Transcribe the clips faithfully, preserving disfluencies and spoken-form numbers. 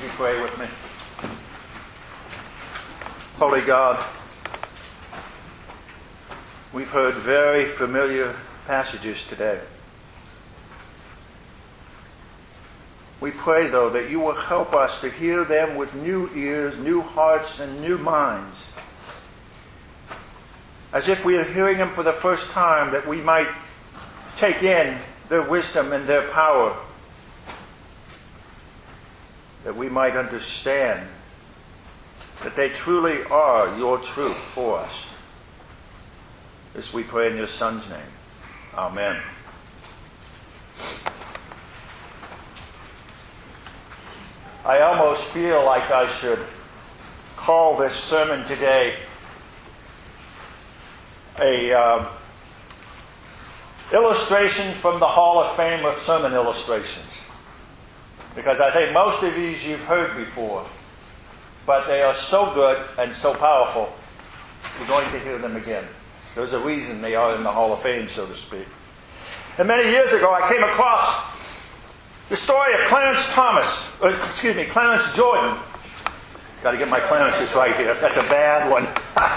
you pray with me? Holy God, we've heard very familiar passages today. We pray, though, that you will help us to hear them with new ears, new hearts, and new minds. As if we are hearing them for the first time, that we might take in their wisdom and their power. That we might understand that they truly are your truth for us. This we pray in your Son's name. Amen. I almost feel like I should call this sermon today a uh, illustration from the Hall of Fame of sermon illustrations. Because I think most of these you've heard before, but they are so good and so powerful, you're going to hear them again. There's a reason they are in the Hall of Fame, so to speak. And many years ago, I came across the story of Clarence Thomas, or, excuse me, Clarence Jordan. Got to get my Clarences right here. That's a bad one.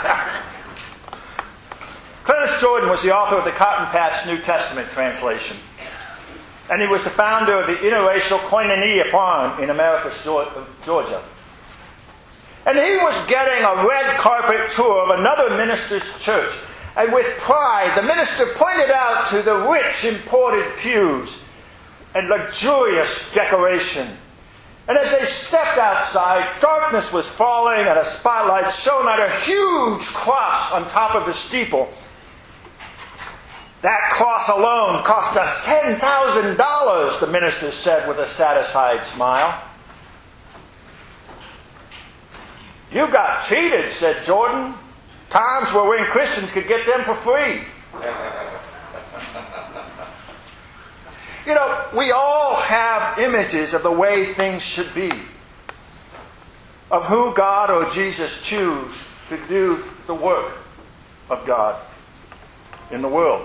Clarence Jordan was the author of the Cotton Patch New Testament translation. And he was the founder of the interracial Koinonia Farm in Americus, Georgia. And he was getting a red carpet tour of another minister's church. And with pride, the minister pointed out to the rich imported pews and luxurious decoration. And as they stepped outside, darkness was falling and a spotlight shone on a huge cross on top of the steeple. That cross alone cost us ten thousand dollars, the minister said with a satisfied smile. You got cheated, said Jordan. Times were when Christians could get them for free. You know, we all have images of the way things should be, of who God or Jesus choose to do the work of God in the world.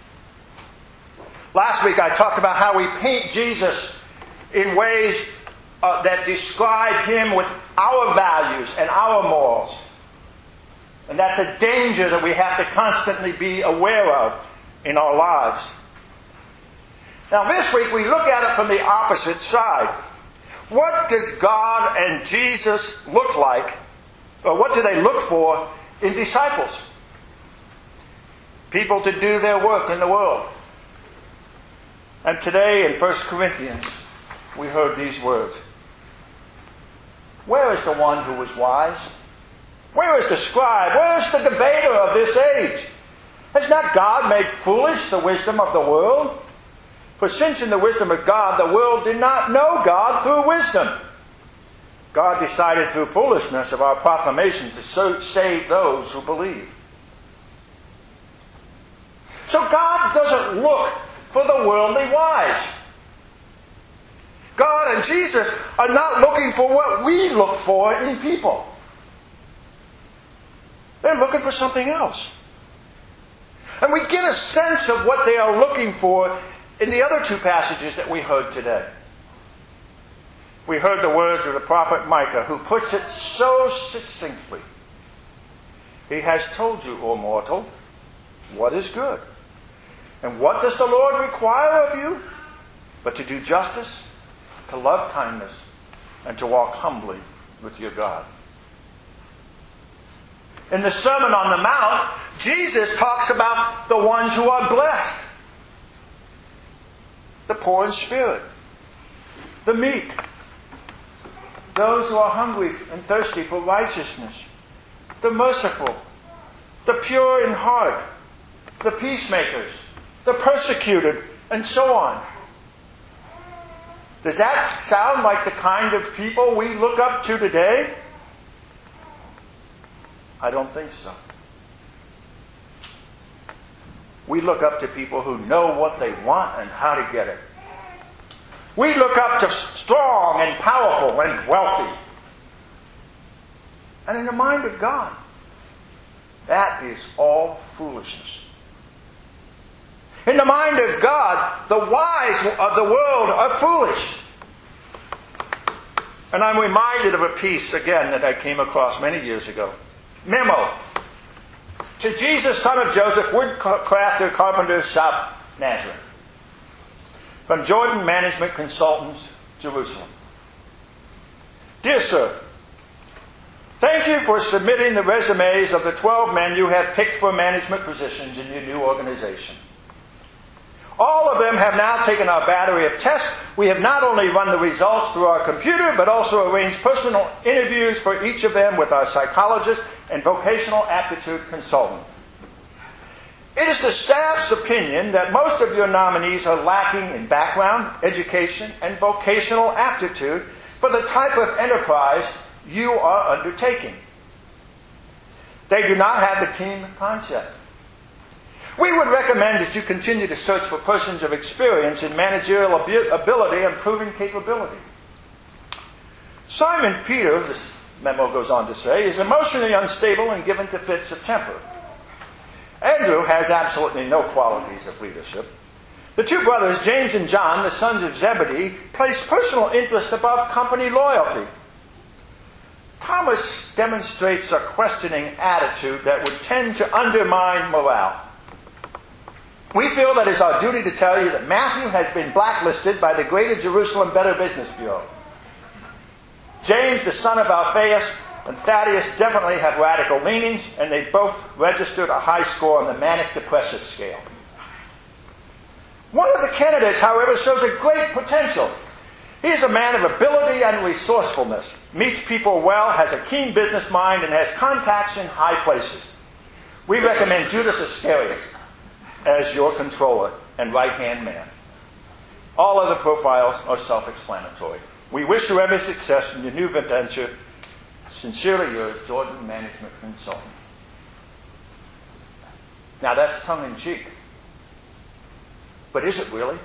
Last week I talked about how we paint Jesus in ways uh, that describe him with our values and our morals. And that's a danger that we have to constantly be aware of in our lives. Now this week we look at it from the opposite side. What does God and Jesus look like, or what do they look for in disciples? People to do their work in the world. And today in First Corinthians we heard these words. Where is the one who was wise? Where is the scribe? Where is the debater of this age? Has not God made foolish the wisdom of the world? For since in the wisdom of God the world did not know God through wisdom, God decided through foolishness of our proclamation to save those who believe. So God doesn't look for the worldly wise. God and Jesus are not looking for what we look for in people. They're looking for something else. And we get a sense of what they are looking for in the other two passages that we heard today. We heard the words of the prophet Micah, who puts it so succinctly. He has told you, O mortal, what is good. And what does the Lord require of you? But to do justice, to love kindness, and to walk humbly with your God. In the Sermon on the Mount, Jesus talks about the ones who are blessed. The poor in spirit. The meek. Those who are hungry and thirsty for righteousness. The merciful. The pure in heart. The peacemakers. The persecuted. And so on. Does that sound like the kind of people we look up to today? I don't think so. We look up to people who know what they want and how to get it. We look up to strong and powerful and wealthy. And in the mind of God, that is all foolishness. In the mind of God, the wise of the world are foolish. And I'm reminded of a piece, again, that I came across many years ago. Memo. To Jesus, son of Joseph, woodcrafter, carpenter, shop, Nazareth. From Jordan Management Consultants, Jerusalem. Dear sir, thank you for submitting the resumes of the twelve men you have picked for management positions in your new organization. All of them have now taken our battery of tests. We have not only run the results through our computer, but also arranged personal interviews for each of them with our psychologist and vocational aptitude consultant. It is the staff's opinion that most of your nominees are lacking in background, education, and vocational aptitude for the type of enterprise you are undertaking. They do not have the team concept. We would recommend that you continue to search for persons of experience in managerial ability and proven capability. Simon Peter, this memo goes on to say, is emotionally unstable and given to fits of temper. Andrew has absolutely no qualities of leadership. The two brothers, James and John, the sons of Zebedee, place personal interest above company loyalty. Thomas demonstrates a questioning attitude that would tend to undermine morale. We feel that it's our duty to tell you that Matthew has been blacklisted by the Greater Jerusalem Better Business Bureau. James, the son of Alphaeus, and Thaddeus definitely have radical leanings, and they both registered a high score on the manic-depressive scale. One of the candidates, however, shows a great potential. He is a man of ability and resourcefulness, meets people well, has a keen business mind, and has contacts in high places. We recommend Judas Iscariot as your controller and right-hand man. All other profiles are self-explanatory. We wish you every success in your new venture. Sincerely yours, Jordan Management Consultant. Now that's tongue-in-cheek. But is it really?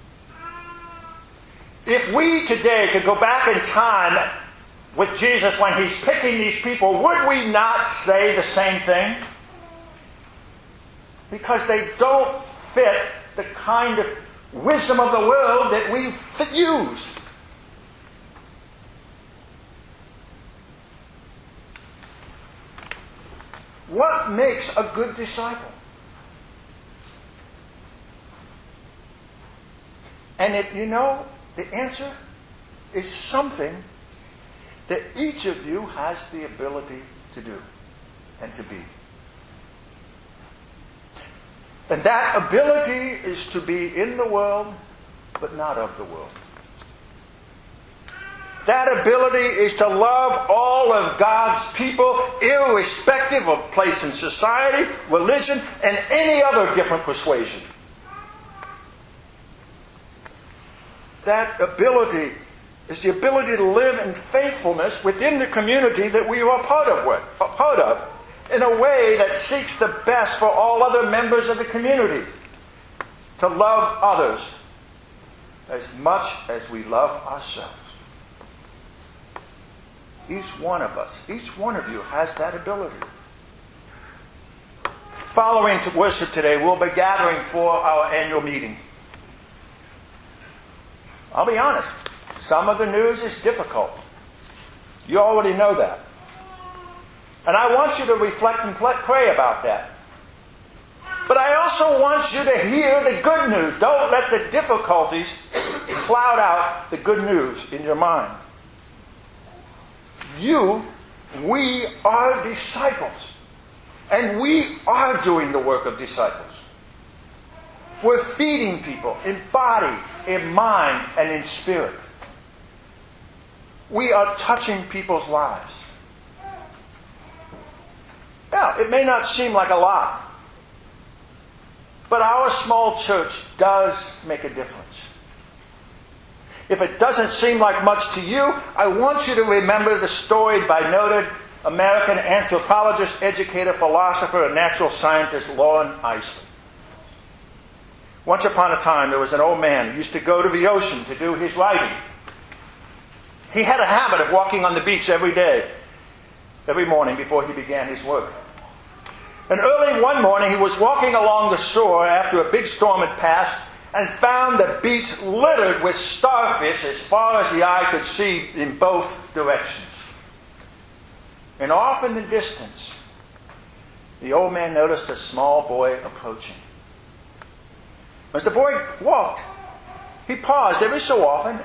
If we today could go back in time with Jesus when he's picking these people, would we not say the same thing? Because they don't fit the kind of wisdom of the world that we use. What makes a good disciple? And it, you know, the answer is something that each of you has the ability to do and to be. And that ability is to be in the world, but not of the world. That ability is to love all of God's people, irrespective of place in society, religion, and any other different persuasion. That ability is the ability to live in faithfulness within the community that we are part of, with, part of, in a way that seeks the best for all other members of the community. To love others as much as we love ourselves. Each one of us, each one of you has that ability. Following to worship today, we'll be gathering for our annual meeting. I'll be honest, some of the news is difficult. You already know that. And I want you to reflect and pray about that. But I also want you to hear the good news. Don't let the difficulties cloud out the good news in your mind. You, we are disciples. And we are doing the work of disciples. We're feeding people in body, in mind, and in spirit. We are touching people's lives. Now, it may not seem like a lot, but our small church does make a difference. If it doesn't seem like much to you, I want you to remember the story by noted American anthropologist, educator, philosopher, and natural scientist Loren Eiseley. Once upon a time, there was an old man who used to go to the ocean to do his writing. He had a habit of walking on the beach every day, every morning before he began his work. And early one morning, he was walking along the shore after a big storm had passed, and found the beach littered with starfish as far as the eye could see in both directions. And off in the distance, the old man noticed a small boy approaching. As the boy walked, he paused every so often.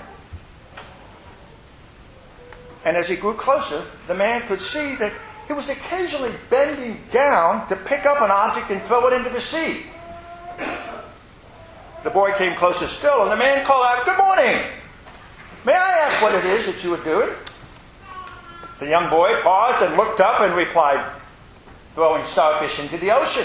And as he grew closer, the man could see that he was occasionally bending down to pick up an object and throw it into the sea. The boy came closer still, and the man called out, "Good morning! May I ask what it is that you are doing?" The young boy paused and looked up and replied, "Throwing starfish into the ocean.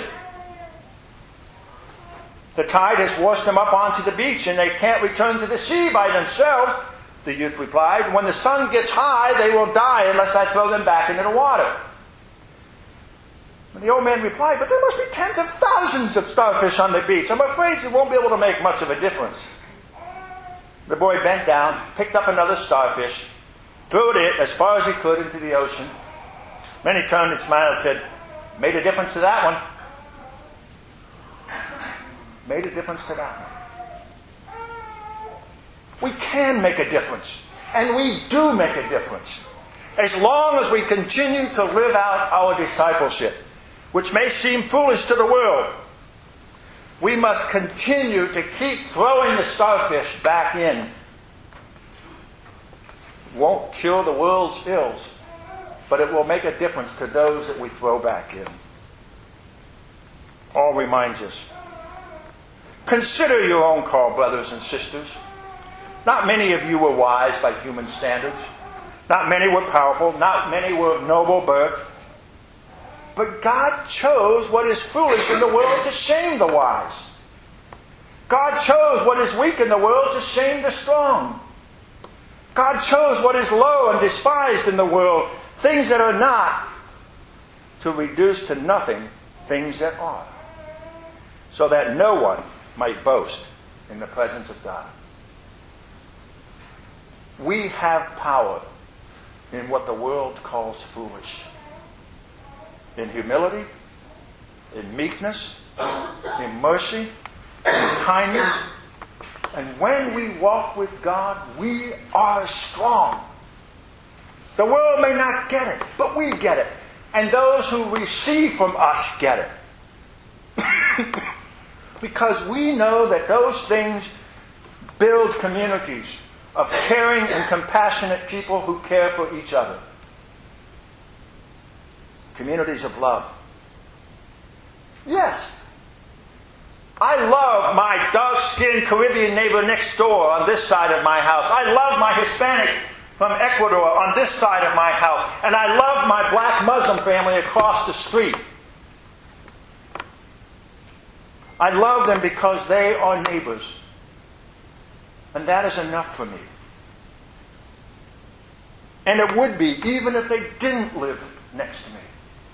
The tide has washed them up onto the beach, and they can't return to the sea by themselves," the youth replied. "When the sun gets high, they will die unless I throw them back into the water." And the old man replied, "But there must be tens of thousands of starfish on the beach. I'm afraid you won't be able to make much of a difference." The boy bent down, picked up another starfish, threw it as far as he could into the ocean. Then he turned and smiled and said, "Made a difference to that one." Made a difference to that one. We can make a difference. And we do make a difference. As long as we continue to live out our discipleship, which may seem foolish to the world, we must continue to keep throwing the starfish back in. It won't cure the world's ills, but it will make a difference to those that we throw back in. Paul reminds us, consider your own call, brothers and sisters. Not many of you were wise by human standards. Not many were powerful. Not many were of noble birth. But God chose what is foolish in the world to shame the wise. God chose what is weak in the world to shame the strong. God chose what is low and despised in the world, things that are not, to reduce to nothing things that are, so that no one might boast in the presence of God. We have power in what the world calls foolish. In humility, in meekness, in mercy, in kindness. And when we walk with God, we are strong. The world may not get it, but we get it. And those who receive from us get it. Because we know that those things build communities of caring and compassionate people who care for each other. Communities of love. Yes, I love my dark-skinned Caribbean neighbor next door on this side of my house. I love my Hispanic from Ecuador on this side of my house. And I love my black Muslim family across the street. I love them because they are neighbors. And that is enough for me. And it would be even if they didn't live next to me.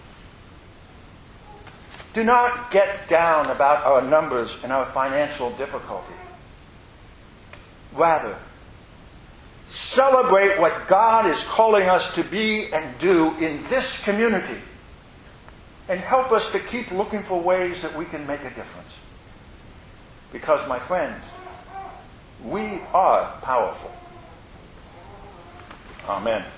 Do not get down about our numbers and our financial difficulty. Rather, celebrate what God is calling us to be and do in this community. And help us to keep looking for ways that we can make a difference. Because, my friends, we are powerful. Amen.